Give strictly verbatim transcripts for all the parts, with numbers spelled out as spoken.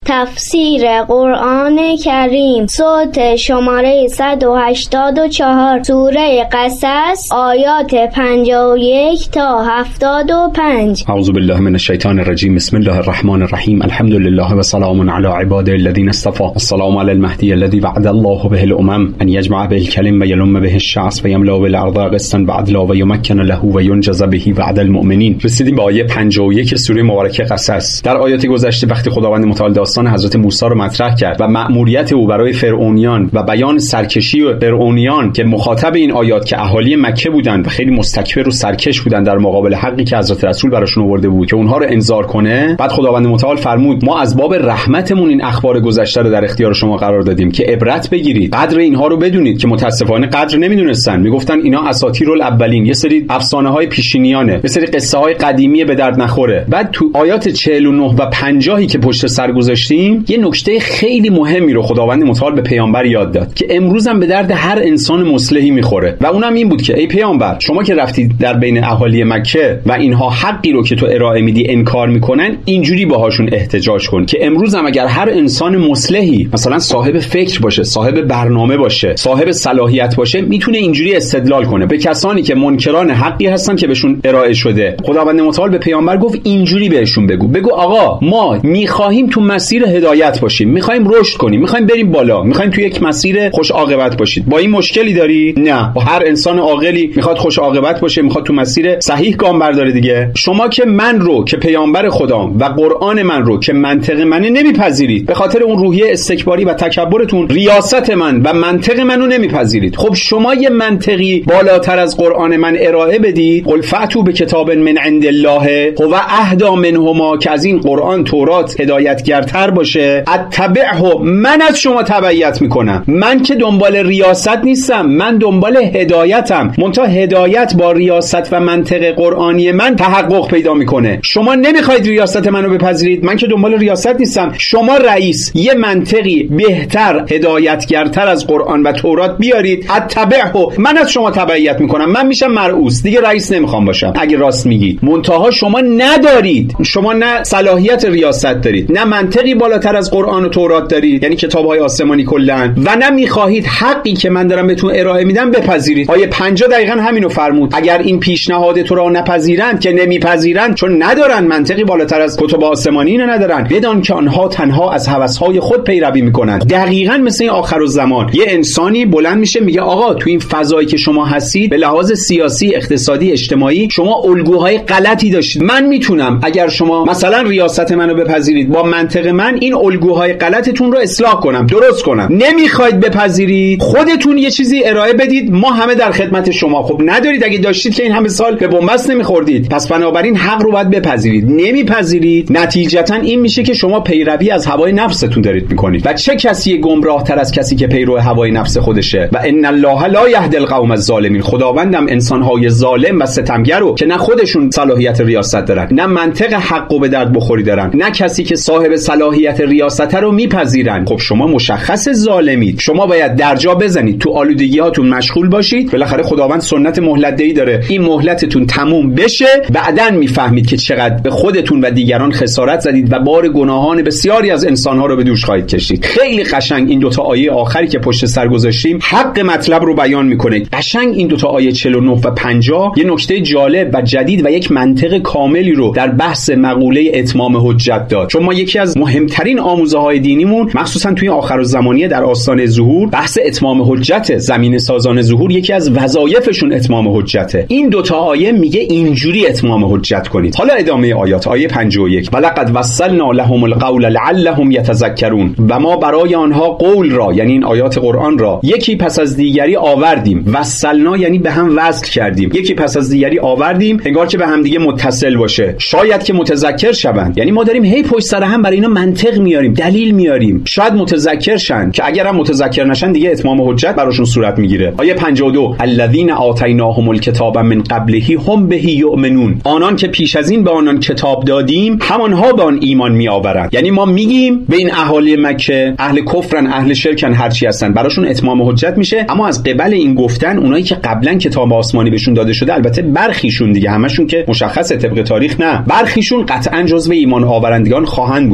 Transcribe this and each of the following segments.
تفسیر قرآن کریم صوت شماره صد و هشتاد و چهار سوره قصص آیات پنجاه و یک تا هفتاد و پنج. اعوذ بالله من الشیطان الرجیم. بسم الله الرحمن الرحیم. الحمد لله و سلام علی عباده الذین اصطفى. السلام علی المهدی الذی وعد الله به الامم ان یجمع به الکلم و یلم به الشعث و یملا بالارض قسطا وعدلا و یمکن له و ینجز به وعد المؤمنین. رسیدیم به آیه پنجاه و یک سوره مبارکه قصص. در آیات گذشته وقتی خداوند متعال داستان حضرت موسی رو مطرح کرد و مأموریت او برای فرعونیان و بیان سرکشی و فرعونیان که مخاطب این آیات که اهالی مکه بودند و خیلی مستکبر و سرکش بودند در مقابل حقی که حضرت رسول براشون آورده بود که اونها رو انذار کنه، بعد خداوند متعال فرمود ما از باب رحمتمون این اخبار گذشته رو در اختیار شما قرار دادیم که عبرت بگیرید، قدر اینها رو بدونید که متاسفانه قدر نمیدونستن. میگفتن اینا اساطیرالاولین، یه سری افسانه‌های پیشینیانه، یه سری قصه‌های قدیمی به درد نخوره. بعد تو آیات چهل و نه و پنجاه که پشت سر گذاشتیم یه نکته خیلی مهمی رو خداوند متعال به پیامبر یاد داد که امروز هم به درد هر انسان مصلحی میخوره و اونم این بود که ای پیامبر، شما که رفتید در بین اهالی مکه و اینها حقی رو که تو ارائه میدی انکار میکنن، اینجوری باهاشون احتجاج کن که امروز هم اگر هر انسان مصلحی مثلا صاحب فکر باشه، صاحب برنامه باشه، صاحب صلاحیت باشه، میتونه اینجوری استدلال کنه به کسانی که منکران حقی هستن که بهشون ارائه شده. خداوند متعال به پیامبر گفت اینجوری بهشون بگو، بگو آقا ما میخواهیم تو مسیر هدایت باشیم، میخوایم رشد کنیم، میخوایم بریم بالا، میخوایم تو یک مسیر خوش عاقبت باشید. با این مشکلی داری؟ نه، با هر انسان عاقلی میخواد خوش عاقبت باشه، میخواد تو مسیر صحیح گام برداره دیگه. شما که من رو که پیامبر خدام و قرآن من رو که منطق منه نمیپذیرید، به خاطر اون روحیه استکباری و تکبرتون ریاست من و منطق منو نمیپذیرید. خب شما یه منطقی بالاتر از قرآن من ارائه بدید. قل فأتوا بکتاب من عند الله هو اهدی منهما، که از این قرآن تورات هدایتگرتر باشه. اتبعه، من از شما تبعیت میکنم. من که دنبال ریاست نیستم، من دنبال هدایتم. منتها هدایت با ریاست و منطق قرآنی من تحقق پیدا میکنه. شما نمیخواید ریاست منو بپذیرید، من که دنبال ریاست نیستم. شما رئیس یه منطقی بهتر هدایتگرتر از قرآن و تورات بیارید. اتبعه، من از شما تبعیت میکنم، من میشم مرئوس، دیگه رئیس نمیخوام باشم اگه راست میگید. منتها شما ندارید، شما نه صلاحیت ریاست دارید، نه منطقی بالاتر از قرآن و تورات دارید، یعنی کتاب‌های آسمانی کلاً، و نه میخواهید حقی که من دارم بهتون ارائه میدم بپذیرید. آیه پنجاه دقیقاً همینو فرمود. اگر این پیشنهاد تو را نپذیرند، که نمیپذیرند چون ندارن منطقی بالاتر از کتب آسمانی اینو ندارن، بدان که آنها تنها از هوس‌های خود پیروی میکنند. دقیقاً مثل این آخرالزمان یه انسانی بلند میشه میگه آقا تو این فضایی که شما هستید به لحاظ سیاسی، اقتصادی، اجتماعی شما الگوهای غلطی داشتید. من میتونم اگر شما مثلا ریاست منو بپذیرید، با منطق من این الگوهای غلطتون رو اصلاح کنم، درست کنم. نمیخواید بپذیرید، خودتون یه چیزی ارائه بدید، ما همه در خدمت شما. خب ندارید، اگه داشتید که این همه سال به بنبست نمیخوردید. پس بنابراین حق رو باید بپذیرید. نمیپذیرید، نتیجتا این میشه که شما پیروی از هوای نفستون دارید میکنید. و چه کسی گمراه تر از کسی که پیرو هوای نفس خودشه؟ و ان الله لا یهدی القوم الظالمین. خداوندم انسانهای ظالم و ستمگر رو که نه خودشون صلاحیت ریاست دارن، نه منطق حقو به درد بخوری دارن، نه کسی که صاحب صلاحیت ریاست رو میپذیرن. خب شما مشخص ظالمید. شما باید درجا بزنید، تو آلودگی‌هاتون مشغول باشید. بالاخره خداوند سنت مهلت دهی داره. این مهلتتون تموم بشه، بعدن میفهمید که چقدر به خودتون و دیگران خسارت زدید و بار گناهان بسیاری از انسان‌ها رو به دوش خواهید کشید. خیلی قشنگ این دو تا آیه آخری که پشت سر گذاشتیم حق مطلب رو بیان میکنه. قشنگ این دو تا آیه چهل و نه و پنجاه یه نکته جالب و جدید و یک منطق کاملی رو در بحث مقوله اتمام حجت داد. چون ما یکی از مهمترین آموزه‌های دینیمون مخصوصا توی آخرالزمانیه در آستانه ظهور بحث اتمام حجت. زمینه سازان ظهور یکی از وظایفشون اتمام حجته. این دو تا آیه میگه اینجوری اتمام حجت کنید. حالا ادامه آیات. آیه پنجاه و یک ولقد وصلنا لهم القول لعلهم یتذکرون. و ما برای آنها قول را، یعنی این آیات قرآن را، یکی پس از دیگری آوردیم. وصلنا یعنی به هم وصل کردیم. یکی پس از دیگری آوردیم انگار که به هم دیگه متصل باشه، شاید که متذکر شوند. یعنی ما داریم هی پشت سر هم برای اینا منطق میاریم، دلیل میاریم، شاید متذکر شن، که اگر هم متذکر نشن دیگه اتمام حجت براشون صورت میگیره. آیه پنجاه و دو الذین آتیناهم الکتاب من قبله هم به یؤمنون. آنان که پیش از این به آنان کتاب دادیم همانها به آن ایمان میآورند. یعنی ما میگیم به این اهالی مکه، اهل کفرن، اهل شرکن، هر چی هستن، براشون اتمام حجت میشه. اما از قبل این گفتن اونایی که قبلا کتاب آسمانی بهشون داده شده، البته برخیشون دیگه، همشون که مشخصه طبق تاریخ نه، برخیشون قطعا جزو ایمان آورندگان خواهند بود. یعنی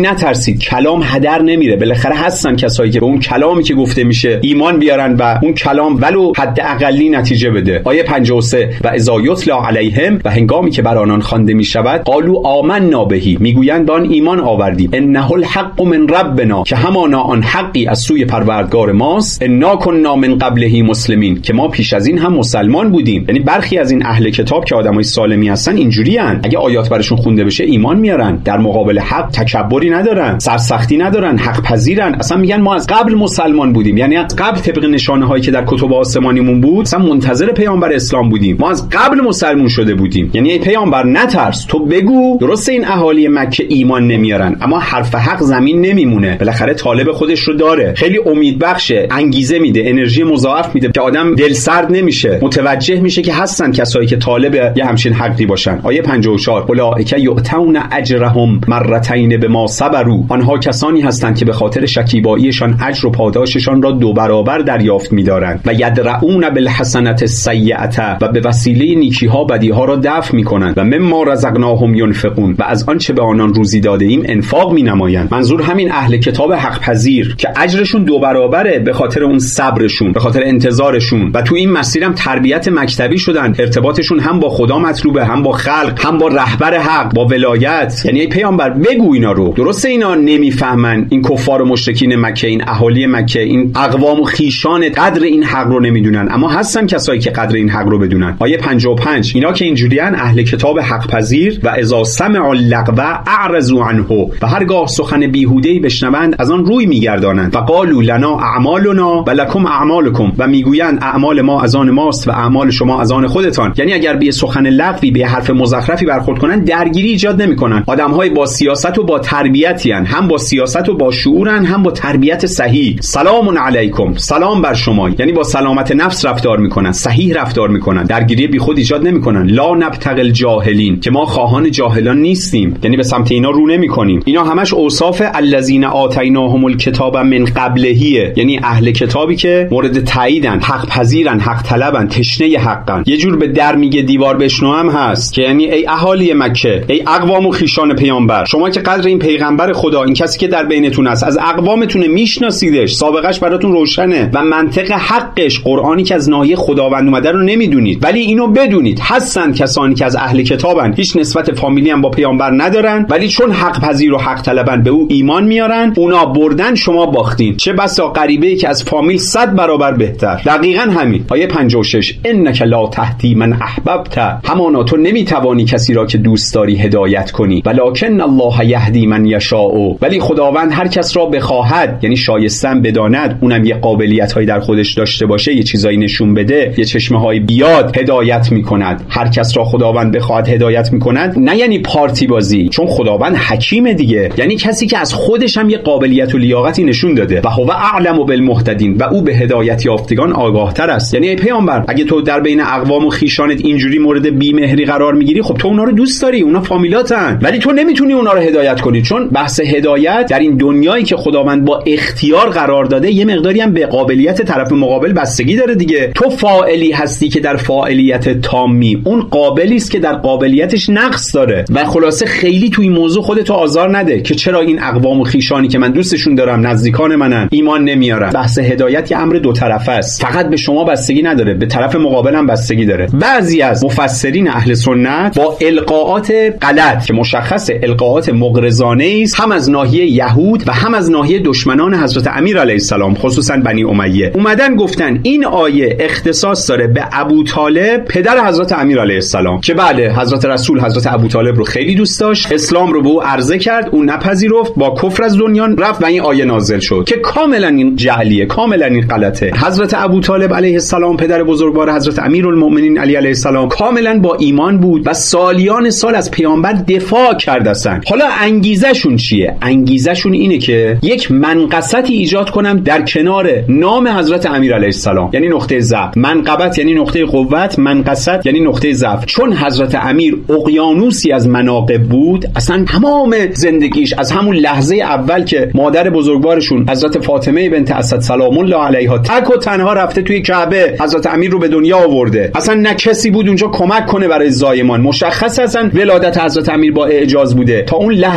نترسید، کلام هدر نمیره. بالاخره هستن کسایی که به اون کلامی که گفته میشه ایمان بیارن و اون کلام ولو حد اقلی نتیجه بده. آیه پنجاه و سه و اذا یتلی علیهم، و هنگامی که بر آنان خوانده میشود، قالوا آمنا بهی، میگویند به آن ایمان آوردیم، انه الحق من ربنا، که همانا آن حقی از سوی پروردگار ماست، انا کنا من قبله مسلمین، که ما پیش از این هم مسلمان بودیم. یعنی برخی از این اهل کتاب که آدمای سالمی هستن اینجوری ان، اگه آیات برشون خونده بشه ایمان میارن، در مقابل حق تکبری ندارن، سرسختی ندارن، حق پذیرن، اصلا میگن ما از قبل مسلمان بودیم، یعنی از قبل طبق نشانه هایی که در کتب آسمانیمون بود اصلا منتظر پیامبر اسلام بودیم، ما از قبل مسلمان شده بودیم. یعنی ای پیامبر نترس، تو بگو درسته این اهالی مکه ایمان نمیارن، اما حرف حق زمین نمیمونه، بالاخره طالب خودش رو داره. خیلی امید بخشه، انگیزه میده، انرژی مضاعف میده که آدم دل سرد نمیشه، متوجه میشه که هستن کسایی که طالب یه همچین حقی باشن. آیه پنجاه و چهار اولئک یؤتون اجرهم مرتين بما صبروا، آنها کسانی هستند که به خاطر شکیباییشان اجر و پاداششان را دو برابر دریافت می‌دارند، و یدرؤون بالحسنة السیئة، و به وسیله نیکی‌ها بدی‌ها را دفع می‌کنند، و مما رزقناهم ينفقون، و از آنچه به آنان روزی داده ایم انفاق می‌نمایند. منظور همین اهل کتاب حق پذیر که اجرشون دو برابره به خاطر اون صبرشون، به خاطر انتظارشون، و تو این مسیرم تربیت مکتبی شدن، ارتباطشون هم با خدا مطلوبه، هم با خلق، هم با رهبر حق، با ولایت. یعنی ای پیامبر بگو اینا رو، درسته اینا نمیفهمن، این کفار و مشرکین مکه، این اهالی مکه، این اقوام و خیشان قدر این حق رو نمیدونن، اما هستن کسایی که قدر این حق رو بدونن. آیه پنجاه و پنج اینا که اینجوریان اهل کتاب حق پذیر، و اذا سمعوا اللغو اعرضوا عنه، و هرگاه سخن بیهوده‌ای بشنوند از آن روی میگردانند، و قالوا لنا اعمالنا و لکم اعمالکم، و میگویند اعمال ما از آن ماست و اعمال شما از آن خودتان. یعنی اگر به سخن لغوی، به حرف مزخرفی برخورد کنن درگیری ایجاد نمیکنن. آدم‌های با سیاست و با تربیتی ان، هم با سیاست و با شعورن، هم با تربیت صحیح. سلام علیکم، سلام بر شما، یعنی با سلامت نفس رفتار میکنن، صحیح رفتار میکنن، درگیری بیخود ایجاد نمیکنن. لا نبتغی الجاهلین، که ما خواهان جاهلان نیستیم، یعنی به سمت اینا رو نمیکنیم. اینا همش اوصاف الذین آتیناهم الکتاب من قبلهیه، یعنی اهل کتابی که مورد تاییدن، حق پذیرن، حق طلبن، تشنه حقن. یه جور به در میگه دیوار بشنو هم هست که یعنی ای اهالی مکه، ای اقوام و خیشان پیامبر، شما که قدر این پیغمبر خدا، این کسی که در بینتون است، از اقوامتونه، میشناسیدش، سابقش براتون روشنه، و منطق حقش، قرآنی که از ناحیه خداوند اومده رو نمیدونید، ولی اینو بدونید هستن کسانی که از اهل کتابن، هیچ نسبت فامیلی هم با پیامبر ندارن، ولی چون حق پذیر و حق طلبن به او ایمان میارن. اونا بردن، شما باختین. چه بسا غریبه‌ای که از فامیل صد برابر بهتر. دقیقاً همین. آیه پنجاه و شش انک لا تهدی من احببت، همانا تو نمیتوانی کسی را که دوست داری هدایت کنی، ولکن الله یهدی من یشاء، ولی خداوند هر کس را بخواهد، یعنی شایستن بداند، اونم یه قابلیت‌هایی در خودش داشته باشه، یه چیزایی نشون بده، یه چشمه‌های بیاد، هدایت میکند. هر کس را خداوند بخواهد هدایت میکند، نه یعنی پارتی بازی، چون خداوند حکیم دیگه، یعنی کسی که از خودش هم یه قابلیت و لیاقتی نشون داده، و هو اعلم بالمهتدین، و او به هدایت یافتگان آگاه‌تر است. یعنی ای پیامبر اگه تو در بین اقوام و خیشانت اینجوری مورد بی‌مهری قرار میگیری، خب تو اونا رو دوست داری، اونا فامیلاتن، ولی تو نمیتونی اونا رو هدایت کنی، چون بحث هدایت در این دنیایی که خداوند با اختیار قرار داده یه مقداری هم به قابلیت طرف مقابل بستگی داره دیگه. تو فاعلی هستی که در فاعلیت تامی، اون قابلی است که در قابلیتش نقص داره. و خلاصه خیلی تو این موضوع خودتو آزار نده که چرا این اقوام و خیشانی که من دوستشون دارم، نزدیکان منن، ایمان نمیارن. بحث هدایت یه امر دو طرفه است، فقط به شما بستگی نداره، به طرف مقابل هم بستگی داره. بعضی از مفسرین اهل سنت با القاءات غلط که مشخصه القاءات مغرضانه است، هم از ناحیه یهود و هم از ناحیه دشمنان حضرت امیر علیه السلام، خصوصا بنی امیه، اومدن گفتن این آیه اختصاص داره به ابو طالب، پدر حضرت امیر علیه السلام، که بله حضرت رسول حضرت ابو طالب رو خیلی دوست داشت، اسلام رو به او عرضه کرد، اون نپذیرفت، با کفر از دنیا رفت و این آیه نازل شد که کاملا این جعلیه، کاملا این غلطه. حضرت ابو طالب علیه السلام، پدر بزرگوار حضرت امیرالمؤمنین علی علیه السلام، کاملا با ایمان بود و سالیان سال از پیامبر دفاع کردن. حالا انگیزشون چیه؟ انگیزشون اینه که یک منقصتی ایجاد کنم در کنار نام حضرت امیر علیه السلام، یعنی نقطه ضعف. منقبت یعنی نقطه قوت، منقصت یعنی نقطه ضعف. چون حضرت امیر اقیانوسی از مناقب بود، اصلا تمام زندگیش از همون لحظه اول که مادر بزرگوارشون حضرت فاطمه بنت اسد سلام الله علیها تک و تنها رفته توی کعبه حضرت امیر رو به دنیا آورده، اصلا نه کسی بود اونجا کمک کنه برای زایمان. مشخص اصلا ولادت حضرت امیر با اعجاز بوده. تا اون لحظه آخر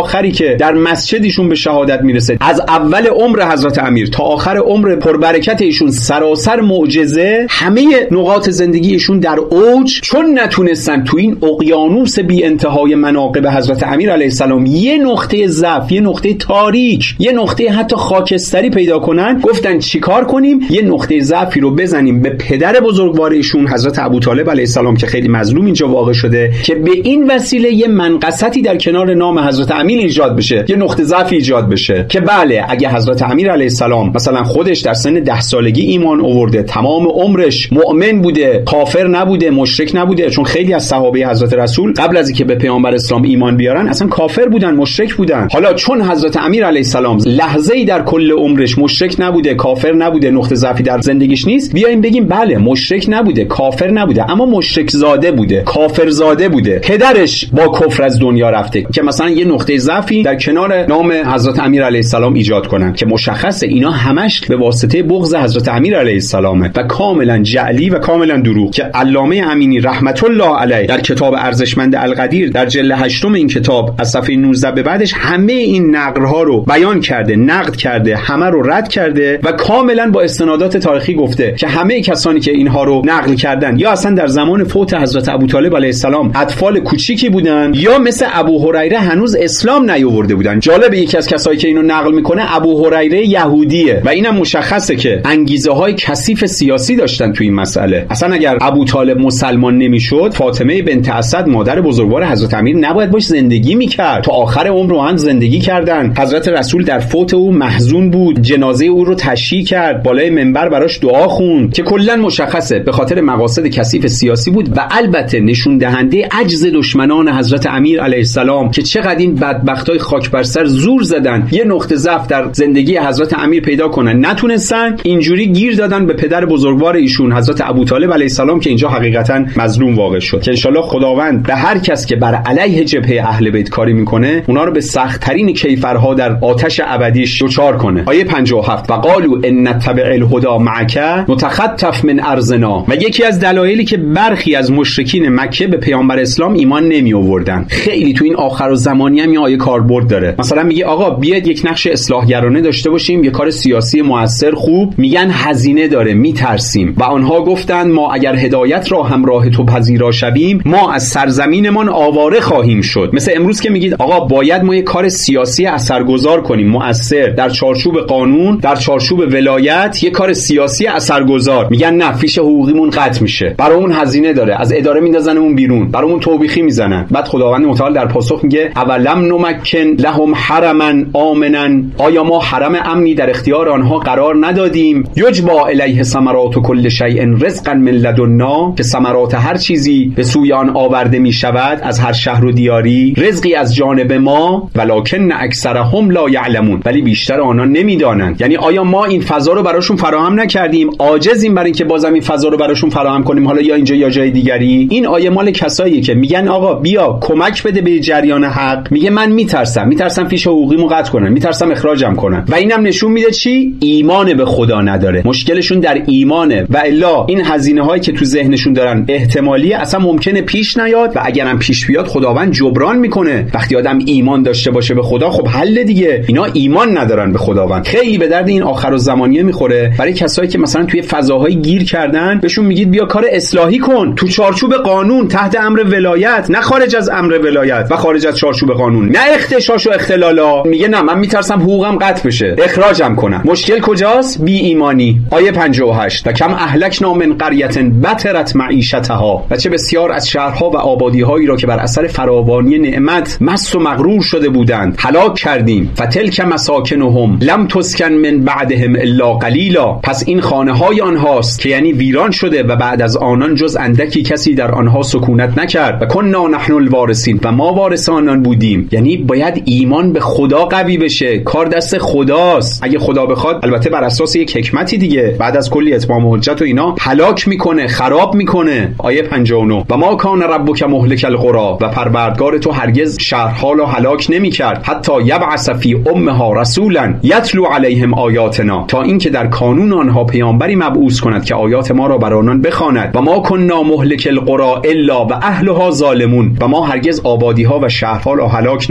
آخری که در مسجدشون به شهادت میرسه، از اول عمر حضرت امیر تا آخر عمر پربرکت ایشون سراسر معجزه، همه نقاط زندگیشون در اوج، چون نتونستن تو این اقیانوس بی انتهای مناقب حضرت امیر علیه السلام یه نقطه ضعف، یه نقطه تاریک، یه نقطه حتی خاکستری پیدا کنن، گفتن چیکار کنیم؟ یه نقطه ضعفی رو بزنیم به پدر بزرگوار ایشون حضرت ابوطالب علیه السلام که خیلی مظلوم اینجا واقع شده، که به این وسیله یه منقصتی در کنار نام حضرت امیر ایجاد بشه، یه نقطه ضعف ایجاد بشه که بله اگه حضرت امیر علیه السلام مثلا خودش در سن ده سالگی ایمان آورده، تمام عمرش مؤمن بوده، کافر نبوده، مشرک نبوده، چون خیلی از صحابه حضرت رسول قبل از اینکه به پیامبر اسلام ایمان بیارن اصلا کافر بودن، مشرک بودن. حالا چون حضرت امیر علیه السلام لحظه‌ای در کل عمرش مشرک نبوده، کافر نبوده، نقطه ضعفی در زندگیش نیست، بیایم بگیم بله مشرک نبوده، کافر نبوده، اما مشرک زاده بوده، کافر زاده بوده، پدرش با کفر از دنیا رفته، که مثلا یه نقطه ضعفی در کنار نام حضرت امیر علیه السلام ایجاد کنن که مشخصه اینا همش به واسطه بغض حضرت امیر علیه السلامه و کاملا جعلی و کاملا دروغ، که علامه امینی رحمت الله علیه در کتاب ارزشمند القدیر در جلد هشتم این کتاب از صفحه نوزده به بعدش همه این نقل‌ها رو بیان کرده، نقد کرده، همه رو رد کرده و کاملا با استنادات تاریخی گفته که همه کسانی که اینها رو نقل کردن یا اصلا در زمان فوت حضرت ابوطالب علیه السلام اطفال کوچیکی بودن یا مثل ابو هریره هنوز اسلام نیاورده بودن. جالبه یکی از کسایی که اینو نقل میکنه ابو هریره یهودیه و اینم مشخصه که انگیزه های کثیف سیاسی داشتن تو این مسئله. اصلا اگر ابوطالب مسلمان نمیشد، فاطمه بنت اسد مادر بزرگوار حضرت امیر نباید باش زندگی میکرد. تا آخر عمر رو هم زندگی کردن. حضرت رسول در فوت او محزون بود، جنازه او رو تشییع کرد، بالای منبر براش دعا خوند، که کلا مشخصه به خاطر مقاصد کثیف سیاسی بود و البته نشون دهنده عجز دشمنان حضرت امیر علیه السلام که چقدر این بدبختای خاک بر سر زور زدن یه نقطه ضعف در زندگی حضرت امیر پیدا کنن، نتونستن، اینجوری گیر دادن به پدر بزرگوار ایشون حضرت ابوطالب علیه السلام که اینجا حقیقتا مظلوم واقع شد. که ان شاء الله خداوند به هر کس که بر علیه جبهه اهل بیت کاری میکنه اونا رو به سخت ترین کیفرها در آتش ابدیش دچار کنه. آیه پنجاه و هفت و قالوا ان نتبع الهدى معک نتخطف من ارضنا. و یکی از دلایلی که برخی از مشرکین مکه به پیامبر اسلام ایمان نمی آوردن، خیلی تو این آخر زمانی هم این آیه کاربرد داره. مثلا میگه آقا بیاد یک نقش اصلاحگرانه داشته باشیم، یک کار سیاسی موثر خوب، میگن هزینه داره، میترسیم. و آنها گفتند ما اگر هدایت را همراه تو پذیرا شویم ما از سرزمینمان آواره خواهیم شد. مثل امروز که میگید آقا باید ما یک کار سیاسی اثرگذار کنیم، موثر، در چارچوب قانون، در چارچوب ولایت، یک کار سیاسی اثرگذار، میگن نه فیش حقوقیمون قطع میشه، برامون هزینه داره، از اداره میندازنمون بیرون، برامون توبیخی میزنن. بعد خداوند متعال در پاسخ میگه اولم نمکن لهم حرما آمنا، آیا ما حرم امنی در اختیار آنها قرار ندادیم؟ یجبا الیه ثمرات کل شیء رزقا من لدنا، که ثمرات هر چیزی به سوی آن آورده میشود از هر شهر و دیاری، رزقی از جانب ما، ولکن اکثرهم لا یعلمون، ولی بیشتر آنها نمیدانند. یعنی آیا ما این فضا رو براشون فراهم نکردیم؟ عاجزیم برای اینکه بازم این فضا رو براشون فراهم کنیم، حالا یا اینجا یا جای دیگری. این آیه مال کسایی که میگن آقا بیا کمک بده به جریان حق، میگه من میترسم میترسم فیش حقوقیمو قطع کنن، میترسم اخراجم کنن. و اینم نشون میده چی؟ ایمان به خدا نداره، مشکلشون در ایمانه. و الا این هزینه هایی که تو ذهنشون دارن احتمالی اصلا ممکنه پیش نیاد و اگرم پیش بیاد خداوند جبران میکنه. وقتی آدم ایمان داشته باشه به خدا خب حل دیگه. اینا ایمان ندارن به خداوند، خیلی به درد این آخر الزمانیه میخوره. برای کسایی که مثلا توی فضاهای گیر کردن بهشون میگید بیا کار اصلاحی کن تو چارچوب قانون، تحت امر ولایت، نه خارج از امر ولایت و خارج از چارچوب قانون، نه اختشاش و اختلالا. میگه نه من میترسم حقوقم قطع بشه، اخراجم کنن. مشکل کجاست؟ بی ایمانی. آیه پنجاه و هشت و کم اهلکنا من قریة بطرت معیشتها، و چه بسیار از شهرها و آبادی‌هایی را که بر اثر فراوانی نعمت مست و مغرور شده بودند هلاک کردیم. فتلک مساکنهم لم تسکن من بعدهم الا قلیلا، پس این خانه‌های آنهاست که یعنی ویران شده و بعد از آنان جز اندکی کسی در آنها سکونت نکرد. و کنا نحن الوارثین، و ما وارثان بودیم. یعنی باید ایمان به خدا قوی بشه، کار دست خداست. اگه خدا بخواد البته بر اساس یک حکمتی دیگه بعد از کلی اتمام حجت و اینا هلاک میکنه، خراب میکنه. آیه پنجاه و نه و ما کان ربک مهلک القری، و پروردگار تو هرگز شهرها را هلاک نمیکرد، حتی یبعث فی امها رسولا یتلو علیهم آیاتنا، تا اینکه در کانون آنها پیامبری مبعوث کند که آیات ما را بر آنان بخواند. و ما کنا مهلک القری الا و اهلها ظالمون، و ما هرگز آبادی ها و شهرها را هلاک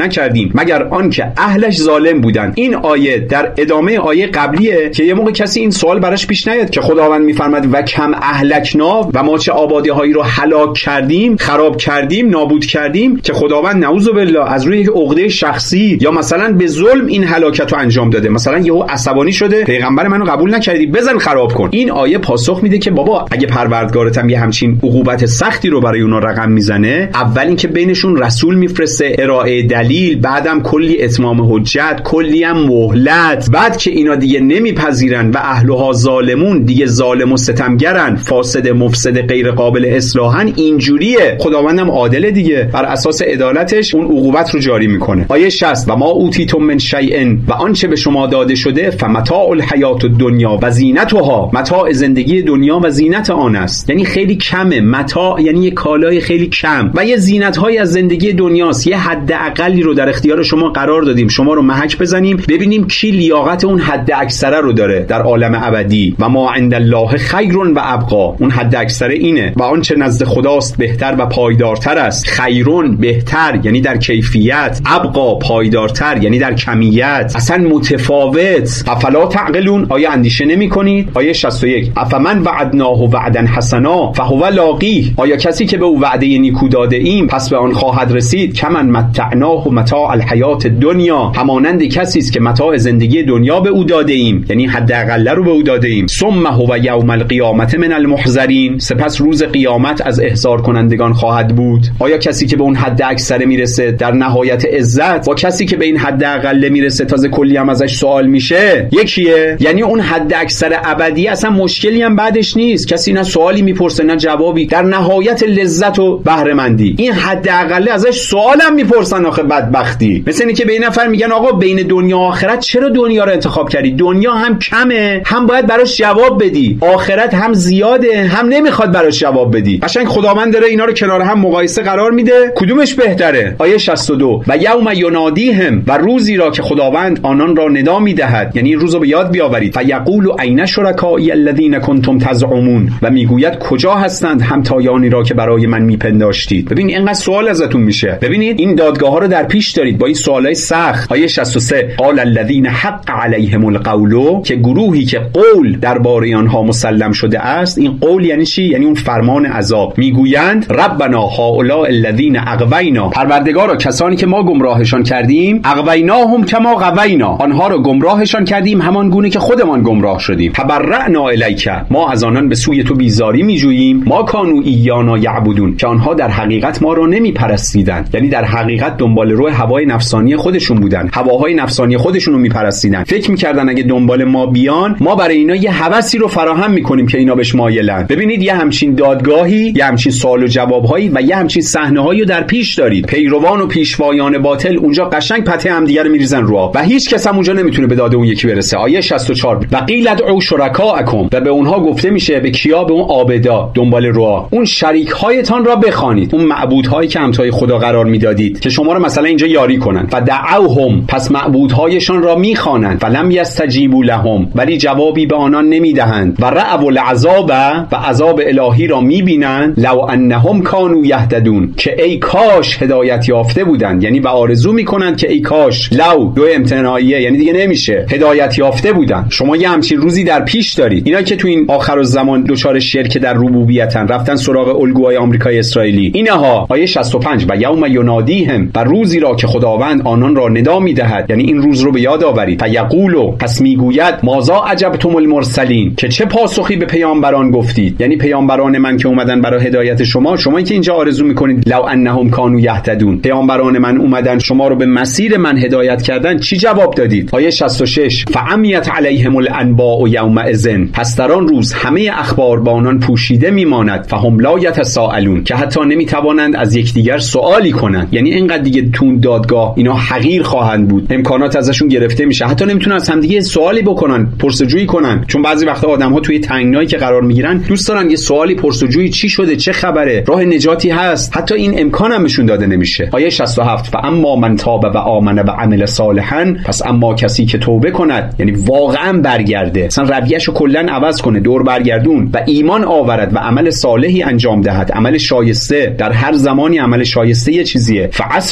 نکردیم مگر آنکه اهلش ظالم بودند. این آیه در ادامه آیه قبلیه که یه موقع کسی این سوال براش پیش نیاد که خداوند میفرماد و کم اهلکنا، و ما چه آبادی هایی رو هلاک کردیم، خراب کردیم، نابود کردیم، که خداوند نعوذ بالله از روی یک عقده شخصی یا مثلا به ظلم این هلاکت رو انجام داده، مثلا یهو عصبانی شده پیغمبر منو قبول نکردی بزن خراب کن. این آیه پاسخ میده که بابا اگه پروردگارت هم یه همچین عقوبت سختی رو برای اونا رقم میزنه، اول اینکه بینشون رسول میفرسته، ارائه دلیل، بعدم کلی اتمام حجت، کلی هم مهلت، بعد که اینا دیگه نمیپذیرن و اهلها ظالمون، دیگه ظالم و ستمگرن، فاسد مفسد غیر قابل اصلاحن، اینجوریه. خداوندم عادل دیگه، بر اساس عدالتش اون عقوبت رو جاری میکنه. آیه شصت و ما اوتیتم من شیء، و آنچه به شما داده شده، فمتاع الحیات الدنیا و زینتها، متاع زندگی دنیا و زینت آن است. یعنی خیلی کمه. متاع یعنی یه کالای خیلی کم و یه زینت‌های از زندگی دنیاست. یه حد اقلی رو در اختیار شما قرار دادیم، شما رو محک بزنیم ببینیم کی لیاقت اون حد اکثره رو داره در عالم ابدی. و ما عند الله خیر و ابقا، اون حد اکثره اینه. و آنچه نزد خداست بهتر و پایدارتر است. خیرون بهتر یعنی در کیفیت، ابقا پایدارتر یعنی در کمیت، اصلا متفاوت. افلا تعقلون، آیا اندیشه نمی‌کنید؟ آیه شصت و یک افمن وعدناه وعدا حسنا فهو لاقیه، آیا کسی که به او وعده نیکو داده ایم پس به آن خواهد رسید؟ کمن متعناه متاع الحیات الدنیا، همانند کسی است که متاع زندگی دنیا به او داده ایم، یعنی حداقل رو به او داده ایم. ثم هو یوم القیامت من المحضرین، سپس روز قیامت از احضار کنندگان خواهد بود. آیا کسی که به اون حد اکثر میرسه در نهایت عزت با کسی که به این حد اقل میرسه تازه کلی هم ازش سوال میشه یکیه؟ یعنی اون حد اکثر ابدی اصلا مشکلی هم بعدش نیست، کسی نه سوالی میپرسه نه جوابی، در نهایت لذت و بهره مندی. این حد اقل ازش سوالم میپرسن آخه بدبختی. مثل اینه که به این نفر میگن آقا بین دنیا و آخرت چرا دنیا رو انتخاب کردی؟ دنیا هم کمه، هم باید براش جواب بدی، آخرت هم زیاده، هم نمیخواد براش جواب بدی. قشنگ خداوند داره اینا رو کنار هم مقایسه قرار میده، کدومش بهتره؟ آیه شصت و دو و یوم ینادیهم، و روزی را که خداوند آنان را ندا میدهد، یعنی این روز رو به یاد بیاورید. فیقول عین شرکای الذین کنتم تزعمون، و میگوید کجا هستند همتایانی را که برای من میپنداشتید. ببین اینقدر سوال ازتون میشه. ببینید این دادگاه ها رو در پیش دارید با این سوالای سخت. آیه شصت و سه قال الذین حق علیهم القول، که گروهی که قول درباره آنها مسلم شده است. این قول یعنی چی؟ یعنی اون فرمان عذاب. میگویند ربنا هؤلاء الذین اغوینا، پروردگارا کسانی که ما گمراهشان کردیم، اغویناهم کما غوینا، آنها رو گمراهشان کردیم همان گونه که خودمان گمراه شدیم. تبرأنا الیک، ما از آنان به سوی تو بیزاری میجوییم. ما کانوا ایانا یعبدون، که آنها در حقیقت ما رو نمیپرستیدند، یعنی در حقیقت دنبال روی هوای نفسانی خودشون بودن، هواهای نفسانی خودشون رو میپرستیدن. فکر میکردن اگه دنبال ما بیان ما برای اینا یه هوسی رو فراهم میکنیم که اینا بهش مایلن. ببینید یه همچین دادگاهی، یه همچین سوال و جوابهایی و یه همچین صحنه‌هایی رو در پیش دارید. پیروان و پیشوایان باطل اونجا قشنگ پته هم دیگه رو میریزن رو آب و هیچ کس هم اونجا نمیتونه به داد اون یکی برسه. آیه شصت و چهار و قیل ادعوا شرکاءکم، و به اونها گفته میشه، به کیا؟ به اون عابدا دنبال راه، اون شریک هایتان را بخوانید، اون معبودهایی که همتای خدا قرار میدادید که شما رو مثلا اینجا یاری کنن. فدعوهم، پس معبودهایشان را میخوانند. فلم یستجیبوا لهم، ولی جوابی به آنان نمیدهند. و رأوا العذاب، و عذاب الهی را میبینند. لو انهم کانوا یهتدون، که ای کاش هدایت یافته بودند، یعنی و آرزو میکنند که ای کاش، لو دو امتناعیه یعنی دیگه نمیشه، هدایت یافته بودند. شما یه همچین روزی در پیش دارید. اینا که تو این آخر الزمان دچار شرک در ربوبیتن، رفتن سراغ الگوهای آمریکای اسرائیلی. اینها آیه شصت و پنج و یوم ینادیهم، و روزی را که خداوند آنان را ندا میدهد، یعنی این روز رو به یاد آورید. فیقولو، پس میگوید ماذا عجبتم المرسلین، که چه پاسخی به پیامبران گفتید، یعنی پیامبران من که اومدن برای هدایت شما، شما که اینجا آرزو میکنید لو انهم کانوا یهتدون، پیامبران من اومدن شما رو به مسیر من هدایت کردن، چی جواب دادید؟ آیه شصت و شش فعمیت علیهم الانباء یومئذ، پس در آن روز همه اخبار با آنان پوشیده میماند. فهم لا یتساءلون، که حتی نمیتوانند از یکدیگر سوالی کنند. یعنی اینقدر دیگه تون دادگاه اینا حقیر خواهند بود، امکانات ازشون گرفته میشه، حتی نمیتونن از همدیگه سوالی بکنن، پرسجویی کنن. چون بعضی وقتا آدم‌ها توی تنگنایی که قرار میگیرن دوست دارن یه سوالی پرسجویی، چی شده، چه خبره، راه نجاتی هست، حتی این امکان هم بهشون داده نمیشه. آیه شصت و هفت فاما من تاب و آمن و عمل صالحا، پس اما کسی که توبه کند، یعنی واقعا برگرده، اصلا رویه‌شو کلا عوض کنه، دور برگردون، و ایمان آورد و عمل صالحی انجام دهد، عمل شایسته، در هر زمانی عمل شایسته یه چیزیه. فعسى ان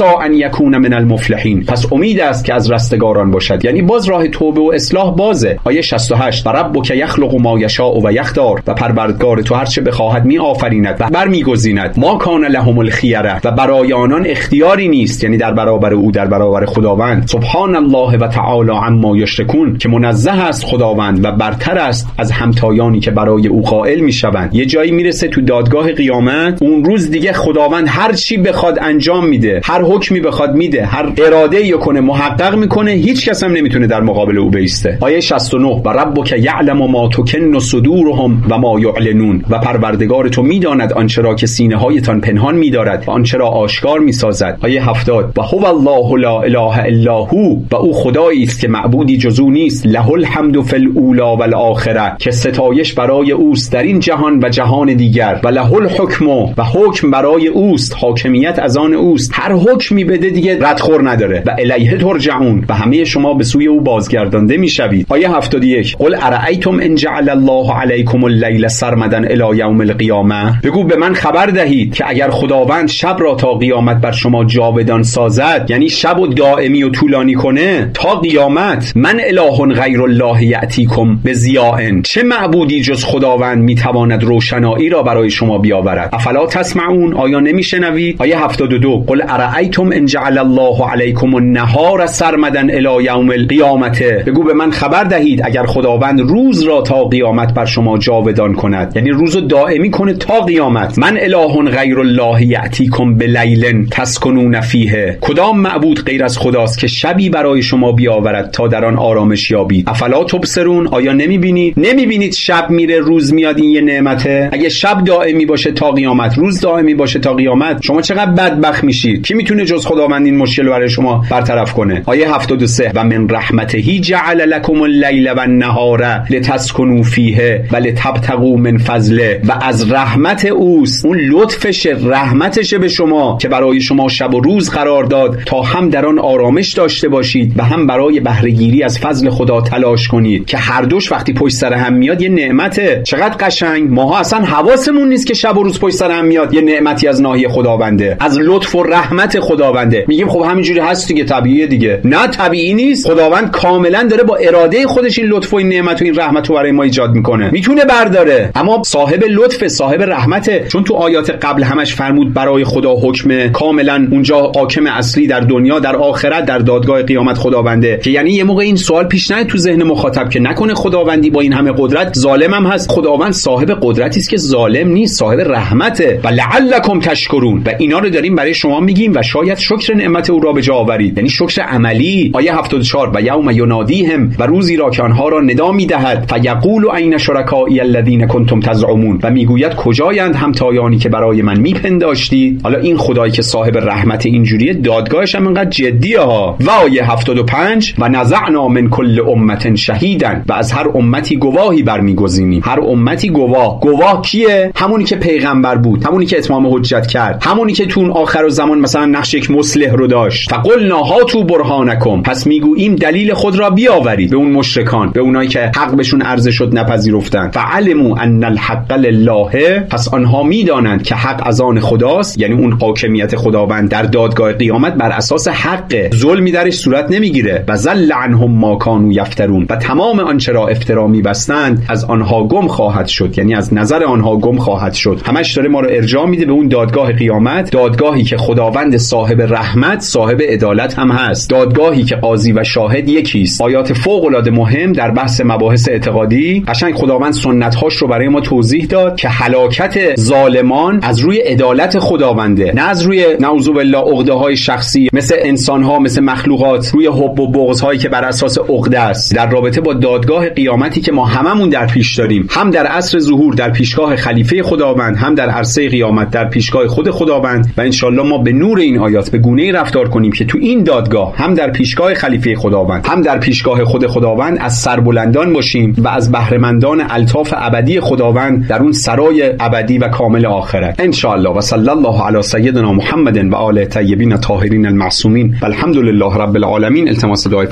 یکون من المفلحین، پس امید است که از رستگاران باشد. یعنی باز راه توبه و اصلاح بازه. آیه شصت و هشت: و ربک یخلق ما یشاء و یختار، و پروردگار تو هر چه بخواهد می آفریند و برمیگزیند. ما کان لهم الخیره، و برای آنان اختیاری نیست، یعنی در برابر او، در برابر خداوند. سبحان الله و تعالی عما یشرکون، که منزه است خداوند و برتر است از همتایانی که برای او قائل میشوند. یه جایی میرسه تو دادگاه قیامت، اون روز دیگه خداوند هر چی بخواد انجام میده، هر حکمی بخواد میده، هر اراده‌ای کنه محقق میکنه، هیچ کس هم نمیتونه در مقابل او بیسته. آیه شصت و نه: و ربک یعلم ما تکن صدورهم و ما یعلنون، و پروردگار تو میداند آنچه را که سینه هایتان پنهان میدارد و آنچه را آشکار میسازد. آیه هفتاد: و هو الله لا اله الا هو، و او خدایی است که معبودی جز او نیست. له الحمد فی الاولی والآخره، که ستایش برای اوست در این جهان و جهان دیگر. و له الحکم، و حکم برای اوست، حاکمیت از آن اوست، هر حکمی بده دیگه ردخور نداره. و الیه ترجعون، و همه شما به سوی او بازگردانده میشوید. آیه هفتاد و یک: قل ارایتم ان جعل الله علیکم اللیل سرمدا الی یوم القیامه، بگو به من خبر دهید که اگر خداوند شب را تا قیامت بر شما جاودان سازد، یعنی شب و دائمی و طولانی کنه تا قیامت، من اله غیر الله یاتیکم بضیاء، چه معبودی جز خداوند میتواند روشنایی را برای شما بیاورد؟ افلا تسمعون، آیا نمیشنوید؟ آیه هفتاد و دو: قل ارایتم ان جعل الله علیکم النهار سرمدا الی یوم القیامه، بگو به من خبر دهید اگر خداوند روز را تا قیامت بر شما جاودان کند، یعنی روزو دائمی کنه تا قیامت، من اله غیر الله یاتیکم بلیل تسکنون فیه، کدام معبود غیر از خداست که شبی برای شما بیاورد تا در آن آرامش یابید؟ افلا تبصرون، آیا نمیبینید؟ نمیبینید شب میره روز میاد، این یه نعمته. اگه شب دائمی باشه تا قیامت، روز دائمی باشه تا قیامت، شما چقدر بدبخت میشید. کی میتونه جز خداوند این مشکل رو برای شما برطرف کنه؟ آیه هفتاد و سه: و من رحمته جعل لكم اللیل و النهار لتسکنوا فیه و لتبتغوا من فضله، و از رحمت اوست، اون لطفشه، رحمتشه به شما که برای شما شب و روز قرار داد تا هم در آن آرامش داشته باشید و هم برای بهره گیری از فضل خدا تلاش کنید، که هر دوش وقتی پشت سر هم میاد یه نعمته. چقدر قشنگ. ماها اصلا حواسمون نیست که شب و روز پشت سر هم میاد یه نعمتی از ناحیه خداونده، از لطف و رحمت خداونده. میگیم خب همینجوری هست دیگه، طبیعیه دیگه. نه، طبیعی نیست. خداوند کاملا داره با اراده خودش این لطف و این نعمت و این رحمت رو برای ما ایجاد میکنه. میتونه برداره، اما صاحب لطف، صاحب رحمته. چون تو آیات قبل همش فرمود برای خدا حکم کاملا، اونجا حاکم اصلی در دنیا، در آخرت، در دادگاه قیامت خداونده، که یعنی یه موقع این سوال پیش نیاد تو ذهن مخاطب که نکنه خداوندی با این همه قدرت ظالم هم هست. خداوند صاحب قدرتی است که ظالم نیست، صاحب رحمته. و لعلکم تشکرون، و اینا رو داریم برای شما میگیم و شاید شکر نعمت او را به جا آورید، یعنی شکر عملی. آیه هفتاد و چهار: و یوم ینادیهم، و روزی را که آنها را ندا میدهد، فیقول عین شرکای الذین کنتم تزعمون، و میگوید کجایند همتایانی که برای من میپنداشتید. حالا این خدایی که صاحب رحمت اینجوریه، دادگاهش هم انقدر جدیه ها. و آیه هفتاد و پنج: و نزعنا من کل امه شهیدا، و از هر امتی گواهی برمیگزینیم. هر امتی گواه. گواه کیه؟ همونی که پیغمبر بود، همونی که اتمام حجت کرد، همونی که تو اون آخر الزمان مثلا نقش یک مصلح رو داشت. فقلنا هاتوا برهانکم، پس میگوییم دلیل خود را بیاورید. به اون مشرکان، به اونایی که حق بهشون عرضه شد نپذیرفتن. فعلموا ان الحق لله، پس آنها میدانند که حق از آن خداست، یعنی اون حاکمیت خداوند در دادگاه قیامت بر اساس حقه، ظلمی درش صورت نمیگیره. و ذل عنهم ما کانوا یفترون، و تمام آنچه را افترا میبستند از آنها گم خواهد شد، یعنی از نظر آنها گم خواهد شد. همش داره ما رو ارجاع میده به اون دادگاه قیامت، دادگاهی که خداوند صاحب رحمت، صاحب عدالت هم هست، دادگاهی که قاضی و شاهد یکیست. آیات فوق العاده مهم در بحث مباحث اعتقادی. قشنگ خداوند سنت‌هاش رو برای ما توضیح داد که هلاکت ظالمان از روی عدالت خداونده، نه از روی نعوذ بالله عقده‌های شخصی مثل انسان‌ها، مثل مخلوقات، روی حب و بغض‌هایی که بر اساس عقده است. در رابطه با دادگاه قیامتی که ما هممون در پیش داریم، هم در عصر ظهور در پیشگاه خلیفه خداوند، هم در عرصه قیامت در پیشگاه خود خداوند، و انشالله ما به نور این آیات به گونه‌ای رفتار کنیم که تو این دادگاه هم در پیشگاه خلیفه خداوند، هم در پیشگاه خود خداوند از سربلندان باشیم و از بهره‌مندان الطاف ابدی خداوند در اون سرای ابدی و کامل آخرت انشالله. و صلی الله علی سیدنا محمد و آله طیبین الطاهرین المعصومین، والحمد لله رب العالمین. التماس دعای